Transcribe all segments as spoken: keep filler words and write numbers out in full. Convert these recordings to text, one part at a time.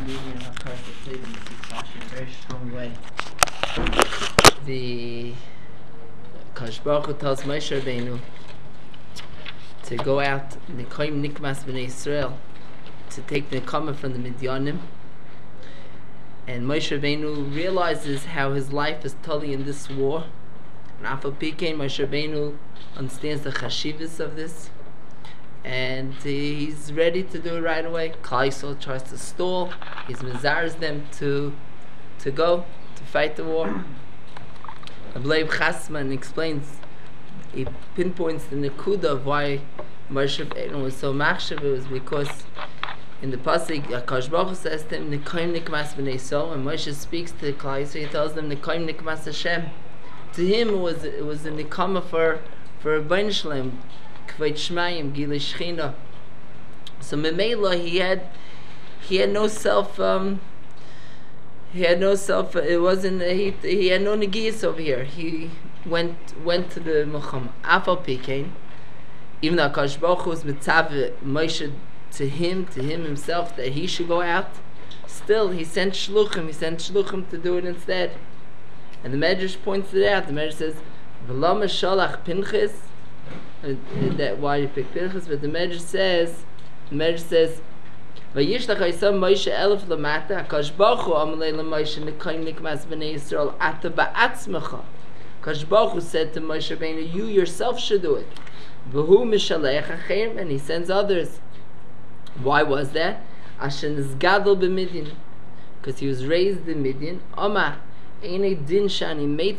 believing in HaKaras HaTov in a very strong way. The Kadosh Baruch Hu tells Moshe Rabbeinu to go out Nikoim Nikmas B'nai Yisrael, to take the Nekama from the Midyanim. And Moshe Rabbeinu realizes how his life is totally in this war. And Afal Pikein, Moshe Rabbeinu understands the chashivas of this, and he's ready to do it right away. Klal Yisrael tries to stall. He's mezarez them to to go to fight the war. Ableib Chasman explains, he pinpoints the nekuda of why Moshe Rabbeinu was so machshav. It was because in the pasuk, HaKadosh Baruch Hu says to him, "Nikoim nikmas b'nei Yisrael," and Moshe speaks to Klal Yisrael. He tells them, "Nikoim nikmas Hashem." To him, it was it was a nikama for for Rebbeinu Shalom, Kveit Shmayim, Gilui Shechina. So Memela, he had he had no self. Um, he had no self. It wasn't. He he had no negiyas over here. He went went to the Milchama. Afal Pikein, even though HaKadosh Baruch Hu was mitzav Moshe to him, to him himself, that he should go out, still he sent shluchim. He sent shluchim to do it instead. And the Medrash points it out. The Medrash says, "V'lama shalach Pinchas." That why you pick Pinchas, but the Medrash says, the Medrash says, "Vayishlach Hashem Moshe elef lamata." HaKadosh Baruch Hu amalei laMoshe nikoim nikmas b'nei Yisrael ata ba'atzmecha. HaKadosh Baruch Hu said to Moshe Rabbeinu, "You yourself should do it." V'hu mishalech acherim, and he sends others. Why was that? Ashen is gadol b'Midian, because he was raised in Midian. Oma. It's not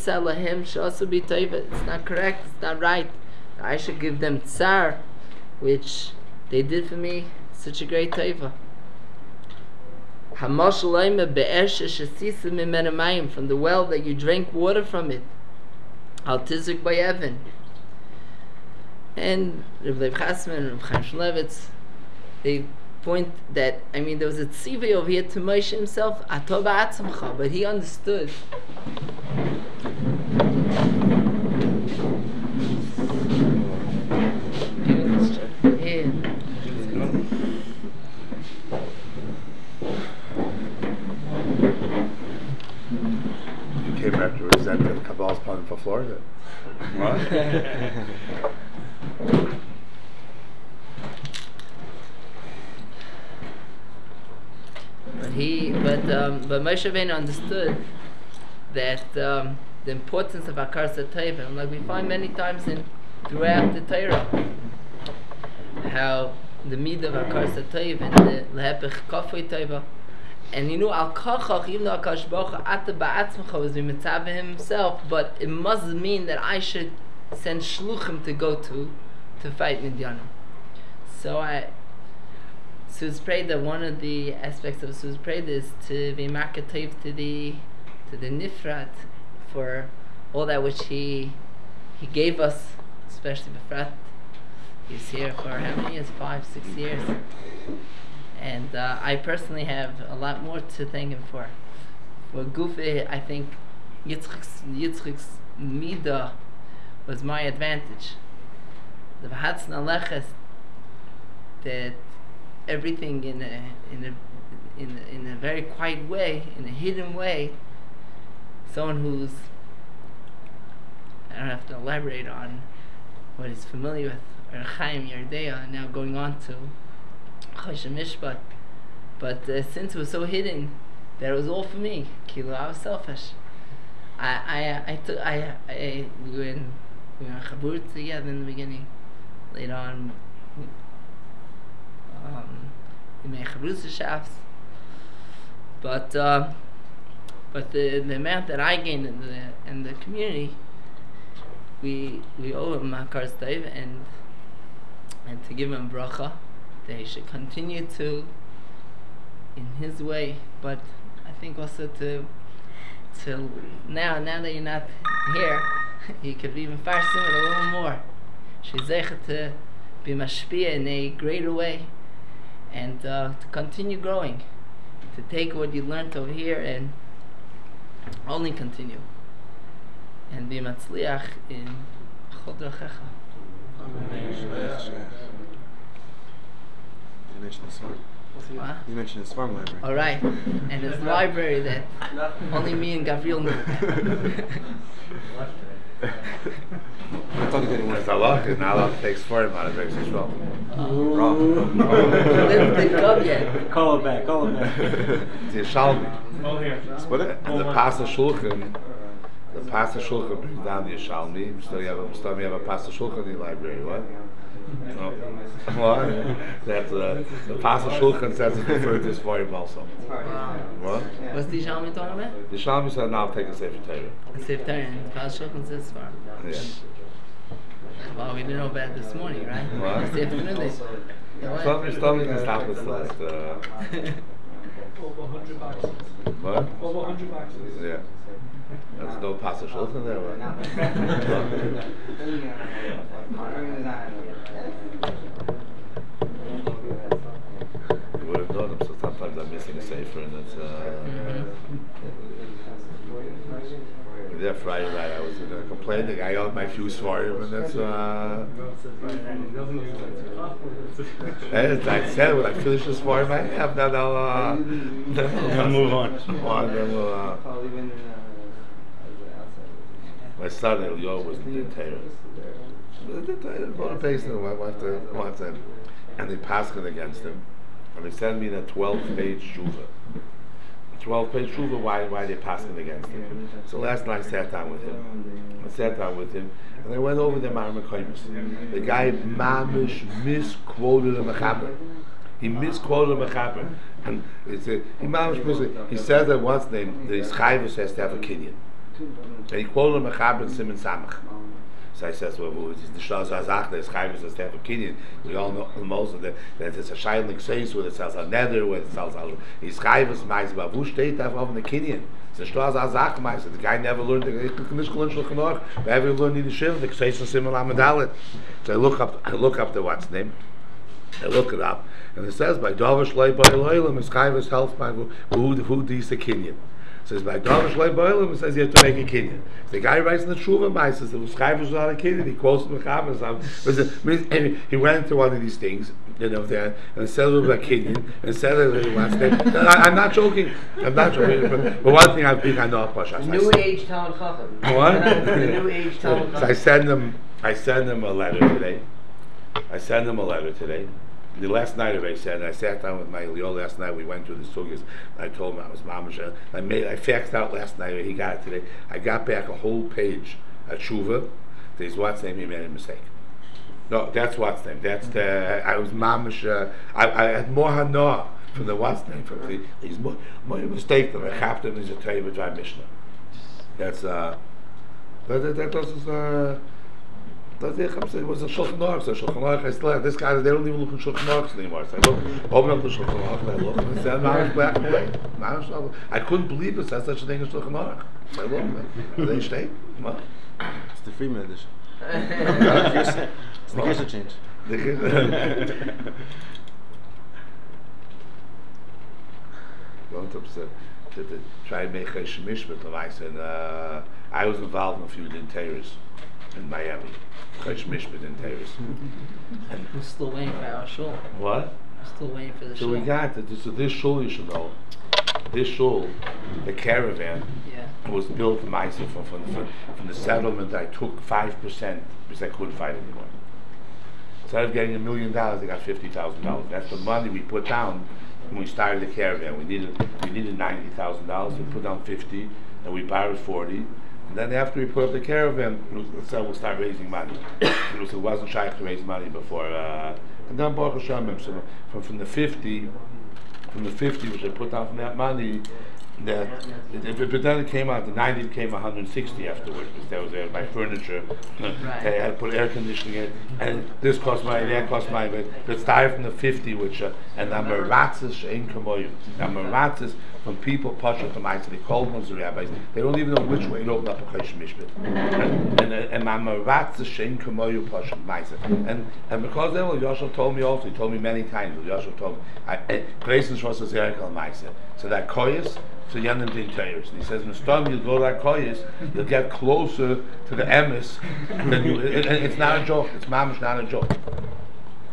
correct, it's not right. I should give them tsar, which they did for me, such a great taiva. From the well that you drank water from it. Al Tizik by Evan. And Reb Leib Chasman and Reb Chaim Shmulevitz, they point that, I mean, there was a tzivay over here to Moshe himself, Ato ba'atzmcha, but he understood. Here. You came afterwards, is that the Kabbalah's pun for Florida? What? But he, but um, but Moshe Rabbeinu understood that um, the importance of HaKaras HaTov, and like we find many times in throughout the Torah, how the midah of HaKaras HaTov and the lehepech kafui tova, and you know al kachach, even though HaKadosh Baruch Hu ata ba'atzmecha was mitzvah himself, but it must mean that I should send shluchim to go to to fight Midyanim. So I. Su's Preda, one of the aspects of Su's Preda is to be marketiv to the to the Nifrat for all that which he he gave us, especially Befrat. He's here for how many years? Five, six years. And uh, I personally have a lot more to thank him for. For Gufi, I think Yitzchak's, Yitzchak's Midah was my advantage. The V'hatz Naleches, that everything in a in a in a, in a very quiet way, in a hidden way. Someone who's, I don't have to elaborate on what he's familiar with, or Chaim Yerdea, now going on to Choshen Mishpat. But uh, since it was so hidden, that it was all for me. Kilo, I was selfish. I I I took I, I we were in we were in Chabur together in the beginning. Later on, Um, we made Chavrusa shafts, but uh, but the the amount that I gained in the in the community, we we owe him HaKaras HaTov, and and to give him bracha that he should continue to in his way, but I think also to to now now that you're not here, you could even farsim it a little more. She's zeichet to be mashpia in a greater way. And uh, to continue growing, to take what you learned over here and only continue, and be matzliach in chod drachecha. Amen. What? You mentioned his farm library. All right, and his library that only me and Gabriel knew. I thought he didn't want It's to. a lot. It's not allowed to take Sforim out of Eretz Yisrael. Wrong. Live the gov yet. Call it back, call it back. It's Yishalmi. Oh, here. Split it. And the Pasha Shulchan, the Pasha Shulchan brings down the Yishalmi. Still, you have a, still you have a Pasha Shulchan in the library, what? No. What? That's uh, the Pasha Shulchan says it's referred to as Sforim also. Wow. What? What's the Shalmi talking about? The Yishalmi said, now take a Sefer Torah. The Seftarian. The Pasha Shulchan says for. Yeah. Well, we didn't know about it this morning, right? What? This afternoon, they. Some stomach can stop us like uh, Over one hundred bucks. what? Over one hundred bucks. Yeah. There's no Pasha Shulchan there, what? You would have known them, so sometimes I'm missing a Sefer and it's uh there Friday night I was uh, complaining I owned my few Sforim and that's uh as I said when I finish this Sforim I have then I'll uh then I'll move on. on then we'll uh my son Elio was in the Torah. The Torah brought a base and went to went to and they passed it against him and they sent me the twelve page shuva. twelve page shuva, why why they passed it against him. So last night I sat down with him. I sat down with him and I went over the Marmakaimus. The guy mamish misquoted the Mechaber. He misquoted the Mechaber. And it's a, he mamish mis- he said that what's name that his chayvus has to have a kinyan. And he quoted the Mechaber in Simon Samach. So I says, well, it's the Shaz Azach, the Chayvus has to have a kinyan. We all know most of the, that it's a shining says where it says a nether, where it says a his Chayvus meis, but who steht da auf the kinyan? It's the Shaz Azach meis. The guy never learned the nicht gelernt Shulchan Aruch. We haven't learned in the Shiv, the says in Simon Amadalit. So I look up, I look up the what's name. I look it up, and it says by Dovish Lei by Eloilim, his Chayvus helps by who who these the kinyan. It says by Dovish Lei Boilim, it says you have to make a kinyan. So the guy writes in the Tshuva Mai says the Chayvus was not a kinyan. He quotes the Mechaber. He went into one of these things, you know, there and said it was a kinyan and said it was that. I'm not joking. I'm not joking. But, but one thing I think I know about New Age Talmud Chacham. What? The New Age Talmud So I Chacham. send him. I send him a letter today. I send him a letter today. The last night of I said I sat down with my Leo last night. We went through the sugyas. I told him I was mamash. I made I faxed out last night. He got it today. I got back a whole page at Tshuva. There's what's name. He made a mistake. No, that's what's name. That's the. I was mamash. Uh, I, I had more hana from the what's name from the. He's more more mistake than I have him. He's a Torah B'Dvar Mishnah. That's uh. But that, that doesn't uh. That's it. It was a Shulchan Aruch. So Shulchan Aruch, I still have this guy. They don't even look at Shulchan Aruch anymore. So I look, open up the Shulchan Aruch, and I look, and I said, "Mamish black and white." Mamish, I couldn't believe it says such a thing as Shulchan Aruch. So I look, man. They stay. Well, It's the Freeman edition. It's the case of change. Don't upset. To, to try and make a shemish with Levais, and uh, I was involved in a few dinteras in Miami. Chesh Mishpat dinteras. And We're still waiting for our shul. what? We're still waiting for the So shul. we got it. So this shul, you should know, this shul, the caravan, Yeah. was built in Meiser from, from, from, from the settlement. I took five percent because I couldn't fight anymore. Instead of getting a million dollars, I got fifty thousand dollars. That's the money we put down when we started the caravan. We needed we needed ninety thousand dollars. We put down fifty, and we borrowed forty. And then after we put up the caravan, we said we'll start raising money. It, was, it wasn't shy to raise money before. Uh, and then Baruch Hashem, so from from the fifty, from the fifty which I put down from that money, that it, it, but then it came out. The ninety became one hundred sixty afterwards because there was uh, my furniture. Right. They had to put air conditioning in, and this cost money, that cost money. But, but it started from the fifty, which uh, and I'm a ratzis she'en kamoyu. I'm a ratzis from people pashut to ma'aser. They called them the rabbis. They don't even know which way to open up a kodesh mishpat. And and and I'm a ratzis she'en kamoyu pashut ma'aser. And and because of that, Yosef told me also. He told me many times. Yosef told me, Grace was a zerikal ma'aser. So that koyas. So Yanim Din Teiros. And he says, in the storm you go to that koyas, you'll get closer to the emes than you. It, it, it's not a joke. It's mamish not a joke.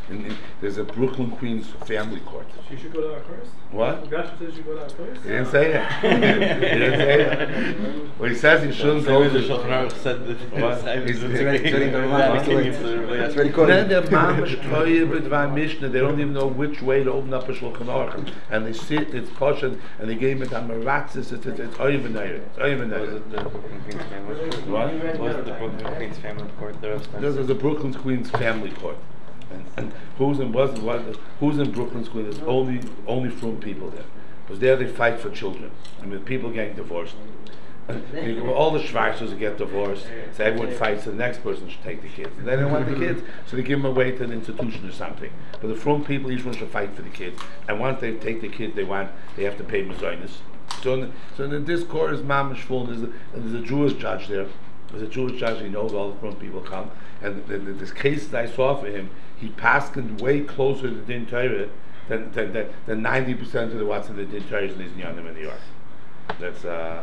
In, in, there's a Brooklyn Queens family court. She should go to our course. What? Gasher says you go to our course. He didn't say that. He didn't say that. Well, he says he shouldn't go to. The Shulchan Aruch said that. What? He's It's ready. He's ready. That's ready. Then they're mamish toye b'dvar Mishnah. They don't even know which way to open up a Shulchan Aruch, and they sit. It's posh, and they gave it a maratzis. It's it's it's oivenayr. It's Was oivenayr. it the Brooklyn Queens family court? What? Was it the Brooklyn Queens family court there? This is the Brooklyn Queens family court. And, and who's in wasn't what who's in Brooklyn Queens? There's only only from people there. Because there they fight for children. I mean, people getting divorced. And you know, all the Schweizers get divorced, so everyone fights, so the next person should take the kids. And they don't want the kids, so they give them away to an institution or something. But the front people, each one should fight for the kids. And once they take the kids they want, they have to pay mazonis. So in the, so in this court is mamish full, and there's, a, and there's a Jewish judge there. There's a Jewish judge, he knows all the front people come. And the, the, this case that I saw for him, he passed way closer to Din Torah than, than, than, than ninety percent of the what's in the Din Torah in Yonim in New York. That's, uh...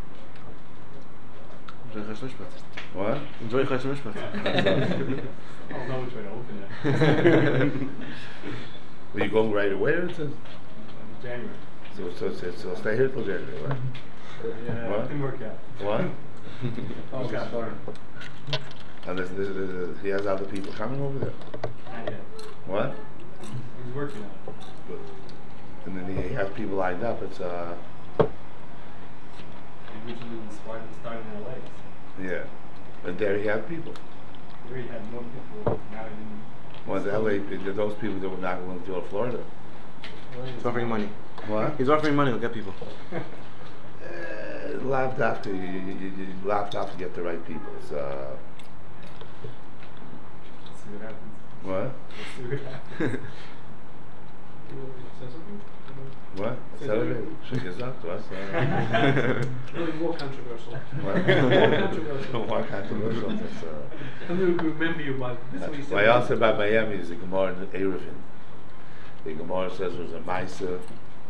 What? Enjoy Choshen Mishpat. I'll know which way to open it. Are you going right away or it's a, January. so, so, so, so stay here till January, right? Yeah, What? it didn't work out. What? Okay. And there's, there's, there's, he has other people coming over there. Not yet. What? He's working on it. Good. And then he has people lined up. It's uh, He originally started starting in L A. So yeah. And there he has people. he already had more people. Now he didn't. Well, the L A, the- those people that were not willing to go to Florida. He's offering money. What? He's offering money. He'll get people. Uh, laughed after you, you, you, you laughed after to get the right people. It's, uh, Let's see what happens. what? Let's see what happens. You want me to say something? What? Say Celebrate. something. Shake us up to us. Uh, No, more controversial. what? More controversial. More controversial. That's, uh, And we remember you by this is what he said. my answer about Miami is the Gemara in Eruvin. The Gemara says there was a Maisa,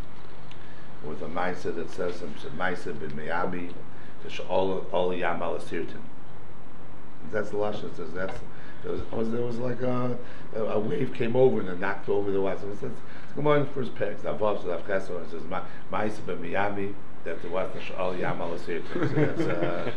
with a Maisa that says it's a Maisa bin Miami, there's all all Yam al Asirtin. That's the lashon. It says that's there was, was there was like a, a a wave came over and it knocked over the was. It says Gemara in the first page. Avav Zav Chesed. It says Maisa bin Miami. That the was all Yam al Asirtin. So that's uh,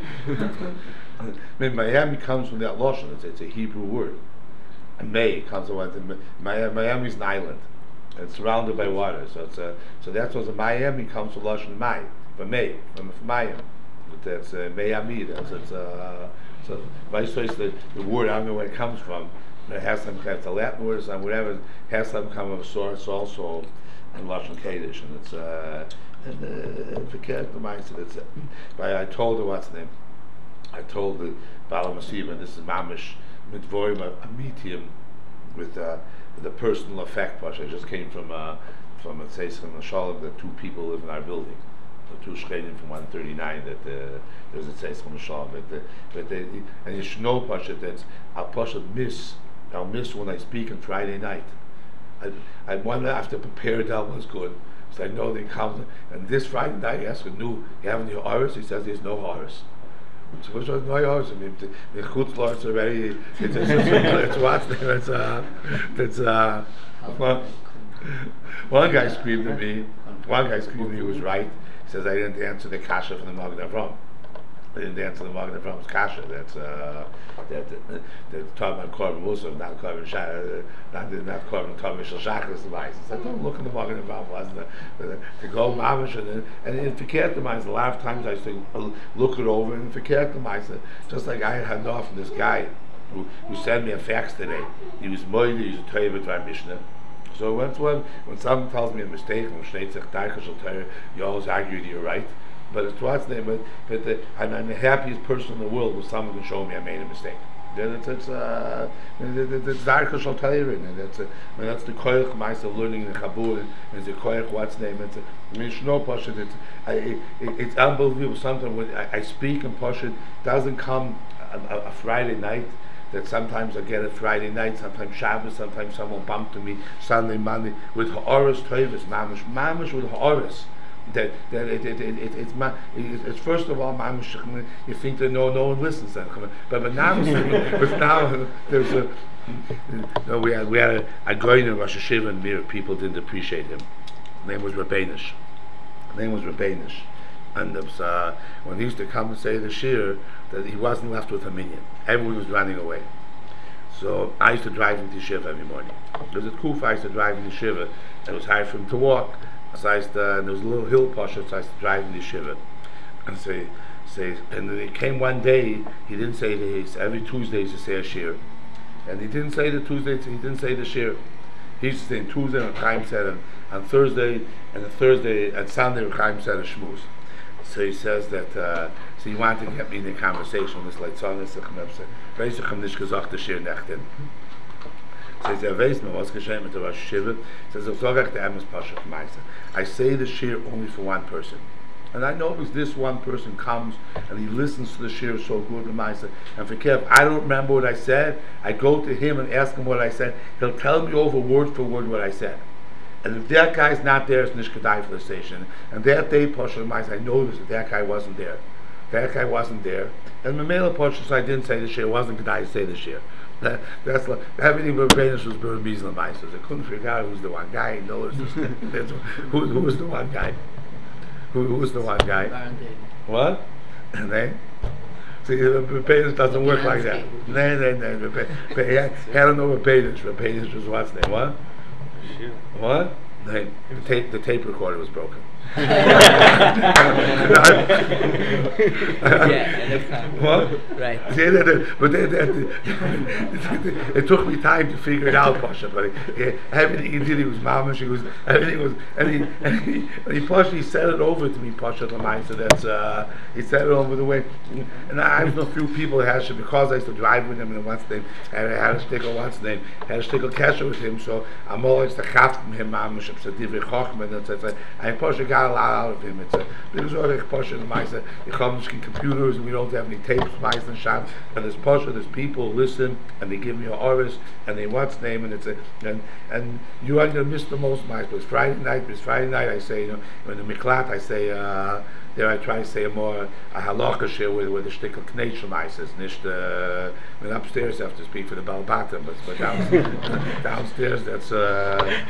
I mean, Miami comes from that lashon. It's, it's a Hebrew word. And May comes from Miami. Miami's an island. It's surrounded by water, so it's uh, so that's what the Miami comes from lashon May, from May, from from Miami. But that's uh, Miami. That's it's uh, so vice versa. The, the word I don't know where it comes from. It has some kind of a Latin word or something, whatever. It has some kind of a source also in lashon Kaddish, and it's uh, and uh, forget the mindset. It's uh, but I told her what's the name. I told the Bala Masiba, and this is Mamish Midvorim a medium with. Uh, the personal effect, Pasha. I just came from uh, from a Tzeis from the Shalom that two people live in our building. The two Shchenim from one thirty-nine that uh, there's a Tzeis from the Shalom. But, the, but they, and you should know, Pasha, that I'll Pasha miss, I'll miss when I speak on Friday night. I, I want to have to prepare that was good. So I know they come, and this Friday night I asked him, "No, you have any Horus?" He says there's no Horus. So which was no Horus? I mean, the the Chutzlars already. It's it's it's what's there. It's uh, it's uh. One, one guy screamed at me. One guy screamed at me. He was right. He says I didn't answer the kasha from the Magen Avraham. I didn't answer the Magen Avraham's kasha. That's uh, that that that's talking about Korban Musaf, not Korban Shach, not not Korban Tomei Shel Shachris device. I said, don't look in the Magen Avraham. Wasn't it? To go mamish and and in Fikert a lot of times I used to look it over and Fikert just like I had off from this guy who who sent me a fax today. He was moide, he was a Torah B'dvar Mishnah. So when when when someone tells me a mistake, when Shnei Tzech Daicha Shel Torah, you always argue that you're right. But it's what's name. But, but the, I'm, I'm the happiest person in the world when someone can show me I made a mistake. Then it's it's uh it's Daicha Shel Torah, and that's a, I mean, that's the koyach ma'ase of learning the Chabur, and the koyach what's name. It's a, I mean, you know, Pasha, it's I, it, it's unbelievable. Sometimes when I, I speak and Pasha doesn't come a, a, a Friday night. That sometimes I get it Friday night, sometimes Shabbos, sometimes someone bumped to me Sunday, Monday with ha'oris toivus, mamish, mamish with ha'oris. that that it, it, it, it it's ma, it, it's first of all mamish. You think that no no one listens then, but but now but now there's a no we had we had a, a guy in Rosh Hashiva and Mir. People didn't appreciate him. His name was Rabbanish. His name was Rabbanish, and it was, uh, when he used to come and say the shir, that he wasn't left with a minion. Everyone was running away. So I used to drive him to Shiva every morning. There was a Kufa I used to drive him to Shiva. It was hard for him to walk. So I used to, and there was a little hill posher, so I used to drive him to Shiva. And say, say, and then he came one day. He didn't say the every Tuesday he used to say a shir, and he didn't say the Tuesday. He didn't say the shir. He used to say Tuesday and Chaim said, and on Thursday and the Thursday and Sunday Chaim said a shmuz. So he says that. Uh, so he wanted to get me in a conversation with this like son. So he says, "Weiß shir nechten." So he said, "Weiß man was geschehen mit der Rosh Hashiva?" He says, "Sogach the Emes Pasha Meisa." I say the shir only for one person, and I know because this one person comes and he listens to the shir so good to Meisa. And for Kev, I don't remember what I said. I go to him and ask him what I said. He'll tell me over word for word what I said. And if that guy's not there, it's Nishkadai for the station. And that day, Pasha Meisa, I noticed that that guy wasn't there. That guy wasn't there. And the male Pasha, so I didn't say the shir. It wasn't Kedai to say the shir. That, that's like everything but Rabbanish was Ber Mizla Meisa. I couldn't figure out who's the one guy. He knows who, who was the one guy. Who, who was the one guy? What? And then? See, Rabbanish doesn't work like that. No, no, no. I don't know Rabbanish. Rabbanish was what's name? What? What? The tape, the tape recorder was broken. Yeah, what? Right. See, that, that, but that, that, it took me time to figure it out, Pasha. But uh, everything he did, he was mamish. He was everything was, and he and he, and he Pasha, he said it over to me, Pasha Lamai. So that's uh, he said it over the way. And I was no few people that had because I used to drive with him, and once they had had a sticker, once they had a sticker casher with him. So I'm always the chat from him, mamish. So divrei chachma, and that's I Pasha got a lot out of him. It's a there's already Pasha and Maisa. You come to computers and we don't have any tapes, Maisa and Shab. And there's Pasha, there's people listen and they give me a oris and they what's name and it's a and and you are gonna miss the most Maisa. It's Friday night. It's Friday night. I say you know when the miklat I say uh, there I try to say a more a halacha share with with the shtickle knetshel Maisa. Nicht uh, when upstairs I have to speak for the balbatim, but but downstairs, downstairs that's uh,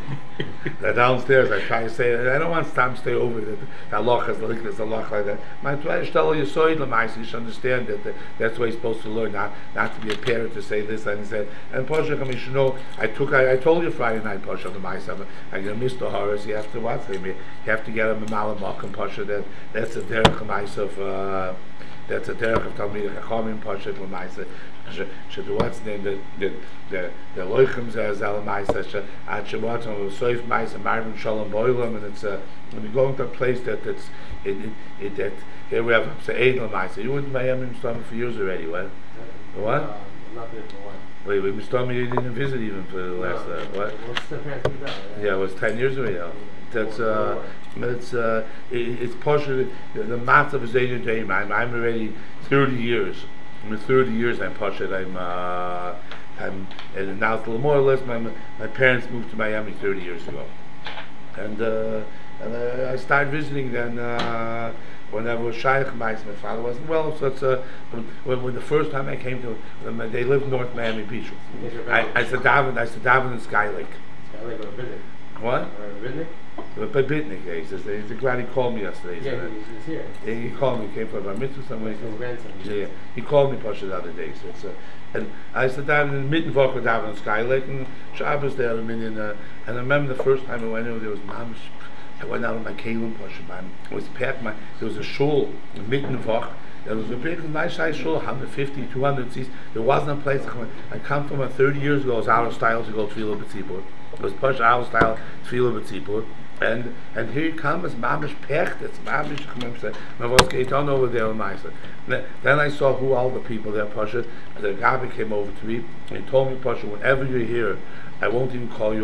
that downstairs I try to say I don't want to stay over that the halacha is like this, a halacha like that. My try to tell you so you should understand that the, that's what you're supposed to learn, not not to be a parent to say this and said. And Pasha, I mean, you know, I took I, I told you Friday night Pasha the myself. I'm gonna miss the horrors. You have to watch them. You have to get him a malamak and Pasha. That that's a derech myself. Uh, that's a derech of Talmid Chachamim Pasha to myself. Should do what's name the the the the loichim zal myself. At Shabbat on soif myself Marvin Shalom Boilam, and it's a when we go into a place that that's it it, it that here we have say Eidel myself. You went to Miami and started for years already. What? What? Uh, not there for one. Wait, wait, we started you didn't visit even for the last No, uh, what? What's the parents do that? Yeah, it was ten years already. Now. That's uh, it's uh, it, it's partially the, the math of Zayna Jaim. I'm I'm already thirty years. In thirty years, I'm partially I'm uh, I'm and now more or less my my parents moved to Miami thirty years ago, and uh, and uh, I started visiting then. Uh, When I was shaykh, my father wasn't well, so it's uh, when, when the first time I came to them, they lived in North Miami Beach. I, I said Davin, I said Davin in Sky Lake. Sky Lake or Bitnik? What? Or Bitnik? But Bitnik, he says he's glad he called me yesterday. He Yeah, said, he's, he's here. he, he called me, he came for a mitzvah somewhere. His grandson. Yeah, yeah, he called me Pasha the other day. So it's uh, and I said Davin in mitten of Davin in Sky Lake and Shabbos there a million. Uh, and I remember the first time I went in, there was mamish. I went out on my Kalim Pasha, man. It was packed. My there was a shul mitten of Vach. There was a big, nice size shul, one hundred fifty, two hundred seats. There wasn't a place. I come from uh, thirty years ago. It was out of style to go to Tefillah B'tzibur. It was Pasha out of style Tefillah B'tzibur. And and here he comes, mamish packed. It's mamish. My voice came down over there on my side. Then I saw who all the people there, Pasha. The Gabi came over to me and he told me, Pasha, whenever you're here, I won't even call you up.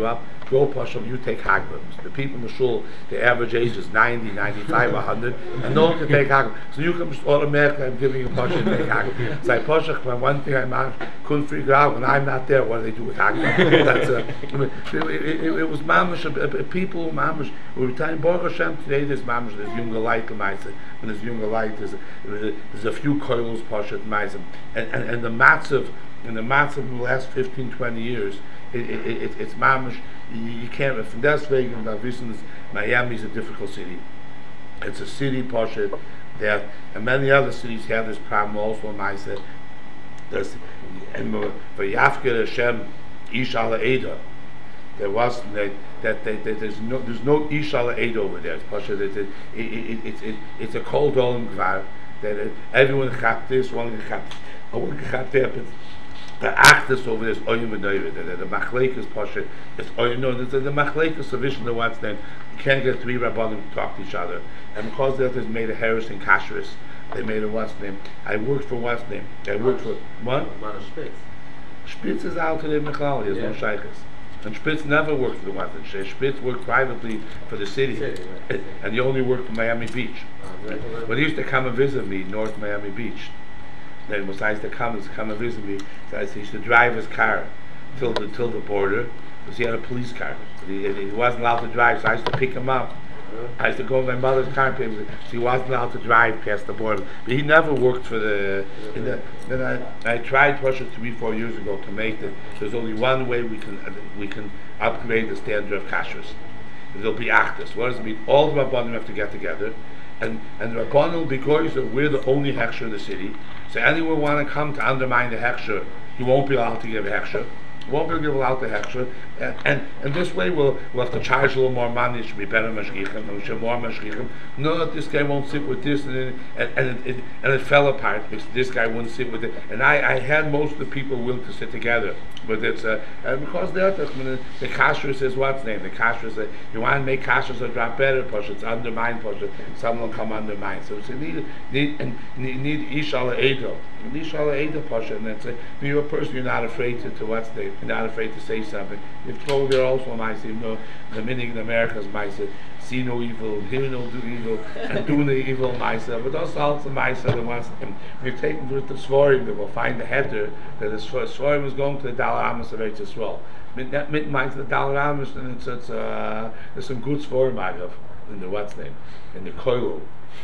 go Pasha, you take Haglim. The people in the shul, the average age is ninety, ninety-five, one hundred, and no one can take Haglim. So you can just automatically, I'm giving you Pasha to take Haglim. So I Pasha, one thing I couldn't figure out, when I'm not there, what do they do with Haglim? That's uh, I mean, it, it, it, it was mamish, uh, people mamish. We were telling Baruch Hashem today. There's mamish, there's younger light Lemaisa. When there's younger light, there's a, there's a few coils Pasha Lemaisa, and and and the matzav, and the matzav in the last fifteen, twenty years, it, it, it, it's mamish. You, you can't. From Las Vegas, Miami is a difficult city. It's a city Pasha that, and many other cities have this problem also. Lemaisa, there's and for Yafkir Hashem Ish Ala Eda. There was that, that, that, that there's no there's no Ish Ala Eda over there. It's Pasha that it, it, it, it, it, it's a cold olam gvar that it, everyone got this, one got one got that, but the achdus over there is oyim and oyim. The, the machlek is Pasha. It's oyim. No, the, the machlek is sufficient. The what's then you can't get three rabbanim to talk to each other, and because that has made a heresy in kashrus. They made a what's name. I worked for what's name. I worked for what? Spitz. Spitz is out today in Mechlal. There's no shaykhs. And Spitz never worked for the what's name. Spitz worked privately for the city, City, right. and he only worked for Miami Beach. Uh, right. But he used to come and visit me, North Miami Beach. Then besides to come, to come and visit me, so he used to drive his car till the till the border because he had a police car. He, he wasn't allowed to drive, so I used to pick him up. I used to go in my mother's car, so he wasn't allowed to drive past the border. But he never worked for the. In the then I, I tried Russia three, four years ago to make the. There's only one way we can we can upgrade the standard of kashrus. There'll be achdus. What does it mean? All the rabbanim have to get together, and and the rabbanim will be goys that we're the only hechsher in the city. So anyone want to come to undermine the hechsher, he won't be allowed to give a hechsher. Won't be given out the hechsher, and, and and this way we'll we'll have to charge a little more money. It should be better mashgichim, we should more mashgichim. No, this guy won't sit with this, and it, and and it, it and it fell apart because this guy wouldn't sit with it. And I, I had most of the people willing to sit together, but it's uh, and because that the, the kashrus is what's name. The kashrus uh, you want to make kashrus a drop better, push it's undermine, push it. Someone will come undermine. So it's a need need and need, need ish ala edo, ish ala edo push it, and that's it. You're a person you're not afraid to, to what's name. You're not afraid to say something. If told there also might say, you know, the meaning in America might say, see no evil, hear no do evil, and do no evil myself. But also also myself the ones we've taken with the Svarim that we'll find the header that the Svarim is going to the Dalai Amos of Eretz Yisrael. Mit mit meint the Dalai Amos, and it's it's uh, there's some good Svarim I have in the what's name in the Koilo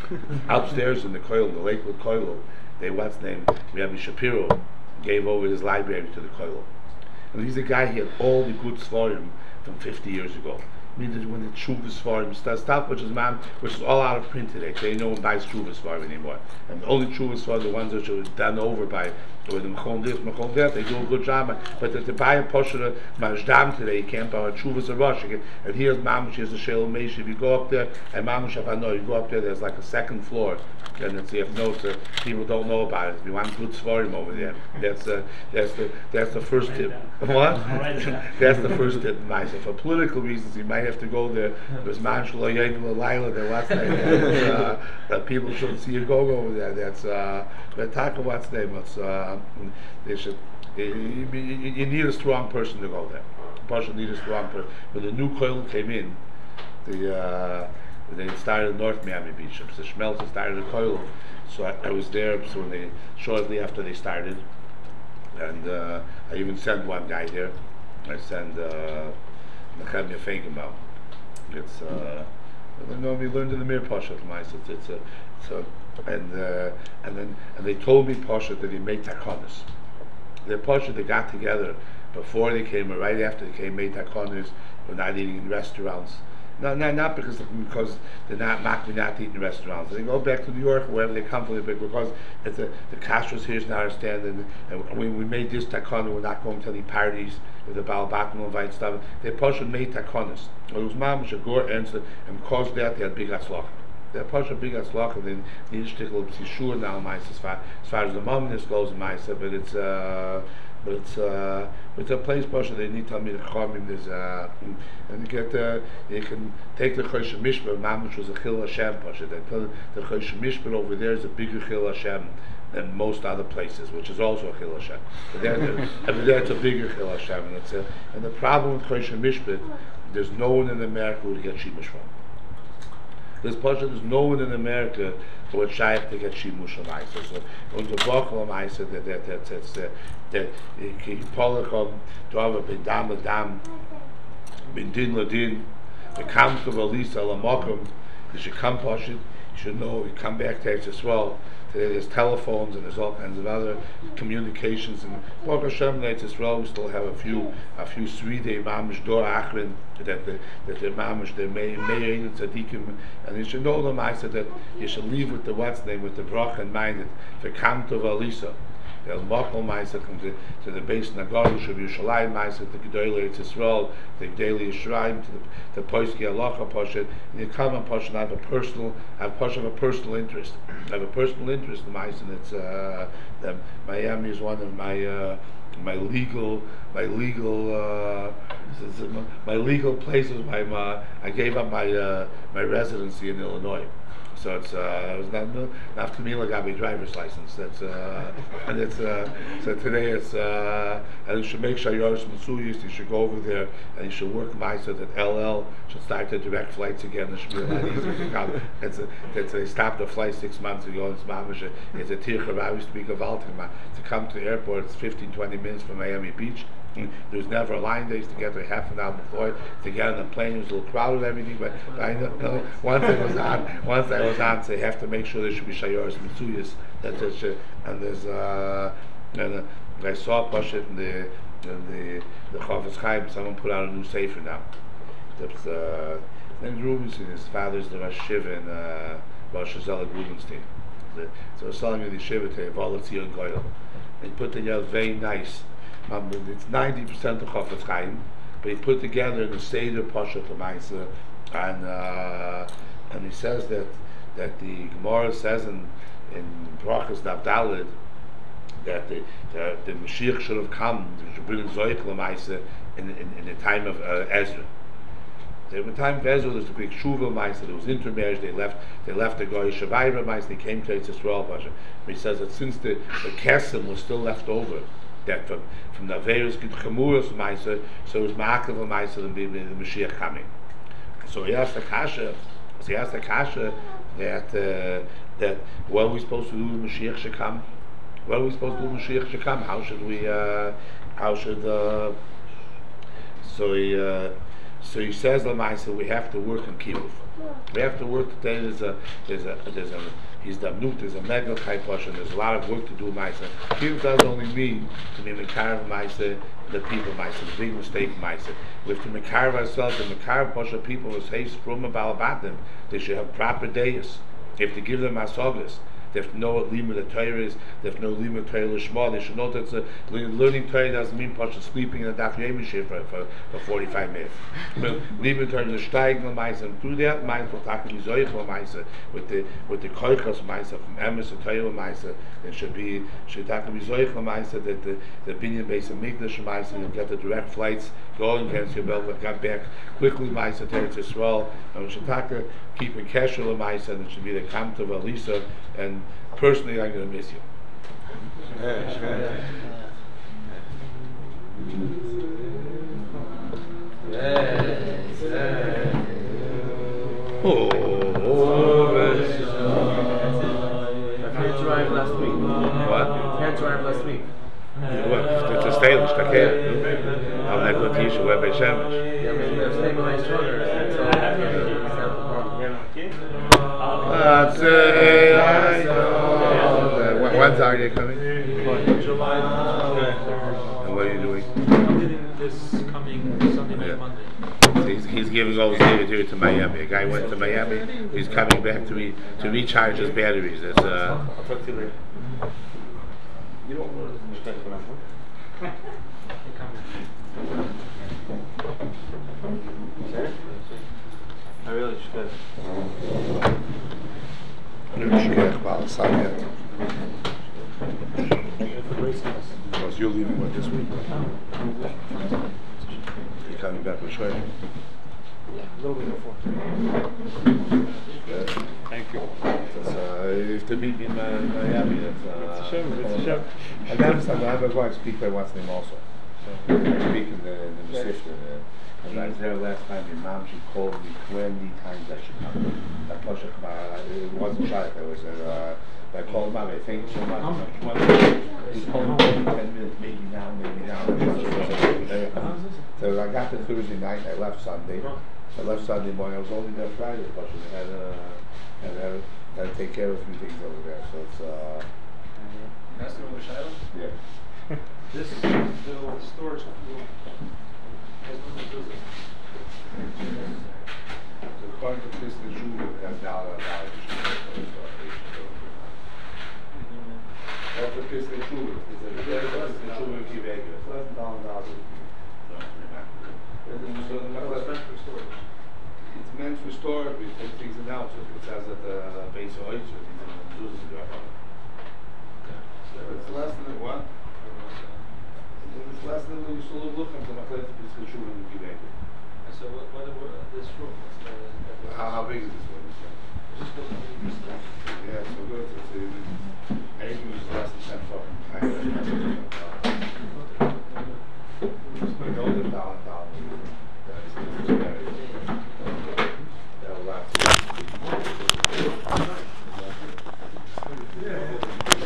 upstairs in the Koilo, the Lakewood Koilo. They what's name Rabbi Shapiro gave over his library to the Koilo. And he's a guy, he had all the good Svarim from fifty years ago. I mean, when the Tshuva Svarim stuff, which is man, which is all out of print today. They no one buys Tshuva Svarim anymore. And the only Tshuva Svarim, the ones that are done over by, or the Mechon this, Mechon that, they do a good job. But to, to buy a Poshra Majdam today, you can't buy a Tshuva Zarash. And here's Mamush, here's a Shel Mesh. If you go up there, and Mamush Avano, you go up there, there's like a second floor. And it's, you have notes that people don't know about it. If you want good Svarim over there, that's uh, that's the that's the first tip. What? That's the first tip. Nice. For political reasons, you might have to go there. There's Manshula Yegel Laila there. What's name? Uh, that people shouldn't see you go over there. That's uh, but talk about what's name. It's uh, they should. You, you, you need a strong person to go there. A person need a strong person. When the new coil came in, the. Uh, They started North Miami Beach. The Schmelzer started a coil, so I, I was there. So when they shortly after they started, and uh, I even sent one guy there. I sent Nechemia uh, Feigenbaum. It's uh, you know we learned in the Mir Pasha It's it's a so and uh, and then and they told me Pasha that he made takonis. The Pasha they got together before they came or right after they came made takonis. We're not eating in restaurants. No, no, not because because they're not not not eating in restaurants. They go back to New York or wherever they come from. Because it's a, the kashrus here is not understanding. And when we made this takana, we're not going to any parties. If the Baal Batim will invite stuff, they Pasha made takonas. It was mamash a gore answer, and because of that they had big atzlach. They Pasha big atzlach, and then the ishtikel is sure now. As far as far as the moment goes, in Ma'aser, but it's. Uh, but it's uh, it's a place Pasha they need to tell me the Chachamim. There's uh, and you get uh, you can take the Choshen Mishpat, Mamish was a Chil Hashem Pasha. They tell the Choshen Mishpat over there is a bigger Chil Hashem than most other places, which is also a Chil Hashem. But there, but there it's a bigger Chil Hashem, and it's a, and the problem with Choshen Mishpat, there's no one in America who to get Shimush from. There's Pasha, there's no one in America who would shaykh to get Shimush from Isa. So on the Bachel of Isa, that that that that's that that he Polachom to have a bin dam dam bin din ladin, the camp of Alisa Lamakum. You should come Pasha. You should know. You come back to as well. Today there's telephones and there's all kinds of other communications. And Baruch Hashem, as well, we still have a few, a few sweet mamish dor achrin that the that the mamish the may may and tzaddikim, and you should know the ma'aser that you should leave with the what's name with the brach in mind that the kamp of Alisa. The Al-Makal Ma'aser come to, to the base Nagarush of Yerushalayim Ma'aser, the Gedolei Eretz Yisrael, the Gedolei Yisrael, to the, the Poiski Halacha Pasha, and you come on Pasha and have a personal, have Pasha have a personal interest. I have a personal interest in Ma'aser, and it's, uh, the, Miami is one of my, uh, my legal, my legal, uh, my legal places. My, my, I gave up my, uh, my residency in Illinois. So it's uh, it was not not to me like I have a driver's license. That's uh, and it's uh, so today it's uh, and you should make sure you're Mitzuyis. You should go over there and you should work so that L L should start the direct flights again. It should be a lot easier to come. It's a, it's a, they stopped the flight six months ago. It's mamish. It's a tircha. I used to be gewaltig. To come to the airport, it's fifteen, twenty minutes from Miami Beach. There's never a line. They used to get there half an hour before to get on the plane. It was a little crowded and everything, but, but I know, know once I was on, once I was on, so they have to make sure there should be shayoras mitzuyas. That's it. And there's uh, and uh, I saw Pashat in the in the the Chofetz Chaim. Someone put out a new sefer now. That's uh, his name's Rubinstein. His father's the Rosh Shiva in uh, Rosh Hashanah Rubinstein. So I was telling you the Shiva today, Volatzion Goyal. They put together very nice. Um, it's ninety percent of Chofetz Chaim, but he put together in the Seder Pashat L'Maisa, and uh, and he says that that the Gemara says in in Brachas Daf Daled that the, the the Mashiach should have come, should bring Zoich L'Maisa in, in in the time of uh, Ezra. In the time of Ezra, there's a big Shuva Maisa. There was intermarriage. They left. They left the Goy Shavayra Maisa. They came to Eretz Yisrael Pasha. He says that since the the Kesem was still left over, that from from the various Chemuras Maisa, so it was Ma'akav Maisa and the, the Mashiach coming. So he asked the Kasha. So he asked the Kasha that uh, that what are we supposed to do when Mashiach should come? What are we supposed to do when Mashiach should come? How should we? Uh, how should? Uh, so he. Uh, So he says, "Lamaisa, we have to work on kibbutz. We have to work today. There's a, there's a, there's a, he's the nut. There's a megel chayposh, and there's a lot of work to do. Maisa. Kibbutz doesn't only mean to be mekarav maisa, the people maisa. The big mistake maisa. We have to mekarav ourselves. The mekarav posha people was haste from about them. They should have proper days. You have to give them asagas. They have to know what Lima the Torah is. They have to know Lima Torah Lishma. They should know that it's a, learning Torah doesn't mean Pasha sleeping in a Daf Yomi shift for, for, for forty-five minutes. Lima Torah Lishtayg L'Maisa, and through that Maisa will talk to Mizoich L'Maisa with the with the Koichos Maisa from Emes and Torah L'Maisa. It should be should talk to Mizoich L'Maisa that the the Binyan base of Mikdash L'Maisa, you'll get the direct flights going against your belt, but got back quickly Maisa to Eretz Yisrael. And we should talk to keeping Kesher L'Maisa, and it should be the Kamt of Alisa. And personally, I'm going to miss you. Oh, My parents arrived last week. what? My parents arrived last week. What? It's a stylish, I can't. I'm not going to teach you where they sandwich. Yeah, but they're staying with my children, so I can't really stand up the problem. That's it. I know. When's are you coming? July. And what are you doing? I'm getting this coming Sunday night, Yeah. Monday. So he's, he's giving all his data here to Miami. A guy went to Miami. He's coming back to re, to recharge his batteries. It's uh. I'll talk to you later. You don't want to respect what I'm doing. Sorry? I really should. Nurshkech Bal Samet. For bracelets. Because you're leaving what this week? You're coming back with Shreya? Yeah, a little bit before. Yeah. Thank you. That's, uh, if to meet me in Mi- Miami, that's, uh. It's a shame, it's a shame. And then some, I have a wife speak by what's name also. So, speak in the, in the shift, and, uh, and I was there last time, your mom, she called me twenty times I should come. That Pasha, uh, it wasn't shy, I was, uh, I called mom, I thank you so much. He called me ten minutes, maybe now, maybe now. So I got there Thursday night, I left Sunday. I left Sunday morning, I was only there Friday, but I had, uh, had, uh, had to take care of a few things over there, so it's, uh. That's the one Yeah. This is the old storage room. Has no visit. So according to Kristen Schuler, that's dollar, dollar. That's what Kristen Schuler, it's a, that's what Kristen Schuler in Quebec, it's less than dollar, dollar. So, Oh, it's meant for storage. it's meant for storage, we take things in out, so it says that the base of oil, so it's in the juice is going on. It's less than what? It's less than what you still looking for, my place is the Schuler in Quebec. And so what, what, what, this room, what's the? the- How, how big is this one? Just what the- Yeah, so good, it's, uh, I think it was less than ten foot. I-